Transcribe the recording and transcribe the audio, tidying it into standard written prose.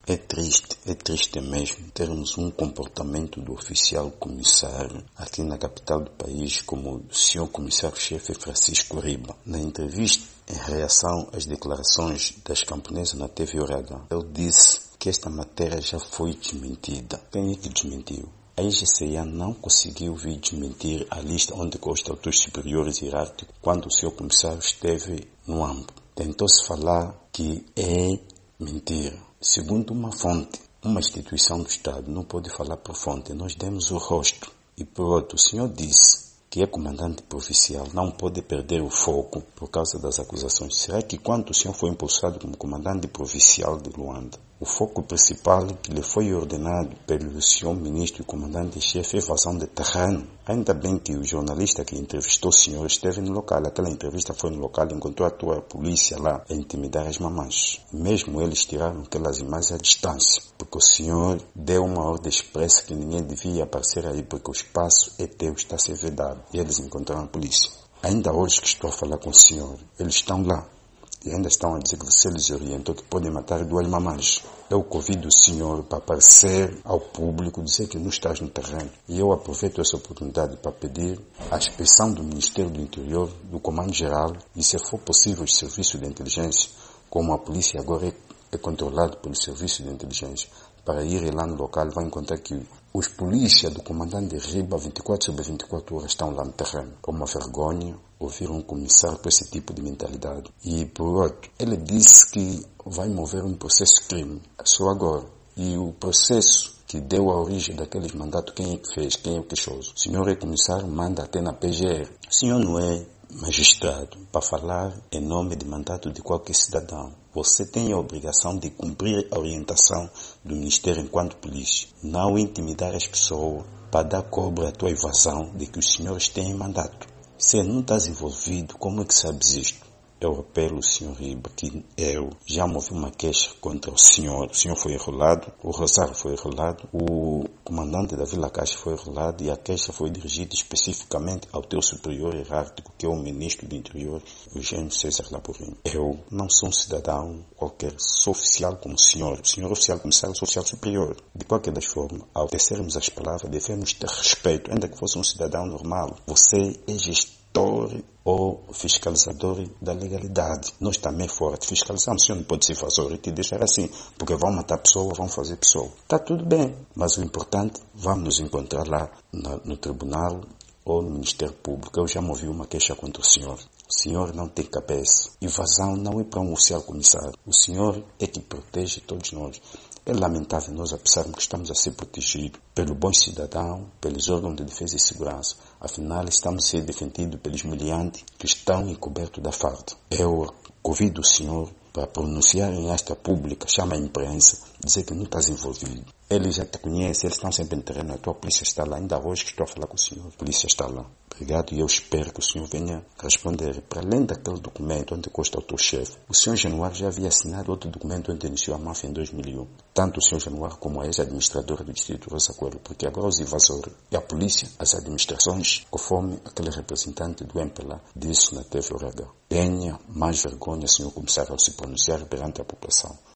É triste mesmo termos um comportamento do oficial comissário aqui na capital do país, como o senhor comissário-chefe Francisco Riba. Na entrevista, em reação às declarações das camponesas na TV Oragão, ele disse que esta matéria já foi desmentida. Quem é que desmentiu? A IGCA não conseguiu vir desmentir a lista onde consta autores superiores hierárquicos quando o senhor comissário esteve no AMBO. Tentou-se falar que é mentira. Segundo uma fonte, uma instituição do Estado não pode falar por fonte. Nós demos o rosto. E por outro, o senhor disse que é comandante provincial, não pode perder o foco por causa das acusações. Será que quando o senhor foi impulsado como comandante provincial de Luanda, o foco principal que lhe foi ordenado pelo senhor ministro e comandante-chefe é evasão de terreno? Ainda bem que o jornalista que entrevistou o senhor esteve no local. Aquela entrevista foi no local, encontrou a tua polícia lá a intimidar as mamães. Mesmo eles tiraram aquelas imagens à distância, porque o senhor deu uma ordem expressa que ninguém devia aparecer aí, porque o espaço é teu, está a ser vedado. E eles encontraram a polícia. Ainda hoje que estou a falar com o senhor, eles estão lá. E ainda estão a dizer que você lhes orientou que podem matar 2 mamães. Eu convido o senhor para aparecer ao público, dizer que não estás no terreno. E eu aproveito essa oportunidade para pedir a inspeção do Ministério do Interior, do Comando-Geral, e se for possível os serviços de inteligência, como a polícia agora é controlada pelo serviço de inteligência, para ir lá no local, vai encontrar que os polícias do comandante Riba, 24/24 horas, estão lá no terreno. É uma vergonha ouvir um comissário com esse tipo de mentalidade. E, por outro, ele disse que vai mover um processo de crime. Só agora. E o processo que deu a origem daqueles mandatos, quem é que fez, quem é o queixoso? O senhor é comissário, manda até na PGR. O senhor não é magistrado para falar em nome de mandato de qualquer cidadão. Você tem a obrigação de cumprir a orientação do Ministério enquanto polícia. Não intimidar as pessoas para dar cobra à tua evasão de que os senhores têm mandato. Se não estás envolvido, como é que sabes isto? Eu apelo ao senhor Riba que eu já movi uma queixa contra o senhor foi enrolado, o Rosário foi enrolado, o comandante da Vila Caixa foi enrolado e a queixa foi dirigida especificamente ao teu superior hierárquico, que é o ministro do Interior, Eugênio César Laborinho. Eu não sou um cidadão qualquer, sou oficial como o senhor oficial comissário, sou oficial superior. De qualquer das formas, ao tecermos as palavras, devemos ter respeito, ainda que fosse um cidadão normal. Você é gestor ou fiscalizador da legalidade. Nós também fora de fiscalizamos. O senhor não pode ser invasor e te deixar assim, porque vão matar pessoa, vão fazer pessoa. Está tudo bem, mas o importante, vamos nos encontrar lá no tribunal ou no Ministério Público. Eu já movi uma queixa contra o senhor. O senhor não tem cabeça. Invasão não é para um oficial comissário. O senhor é que protege todos nós. É lamentável nós pensarmos que estamos a ser protegidos pelo bom cidadão, pelos órgãos de defesa e segurança. Afinal, estamos a ser defendidos pelos miliantes que estão encobertos da farda. Eu convido o senhor para pronunciar em esta pública, chama a imprensa, dizer que não estás envolvido. Eles já te conhecem, eles estão sempre em terreno, a tua polícia está lá. Ainda hoje que estou a falar com o senhor, a polícia está lá. Obrigado e eu espero que o senhor venha responder. Para além daquele documento onde consta o teu chefe, o senhor Januário já havia assinado outro documento onde iniciou a máfia em 2001. Tanto o senhor Januário como a ex-administradora do distrito Rosa Coelho, porque agora os invasores e a polícia, as administrações, conforme aquele representante do MPLA disse na TV Oragão. Tenha mais vergonha, senhor comissário, ao se pronunciar perante a população.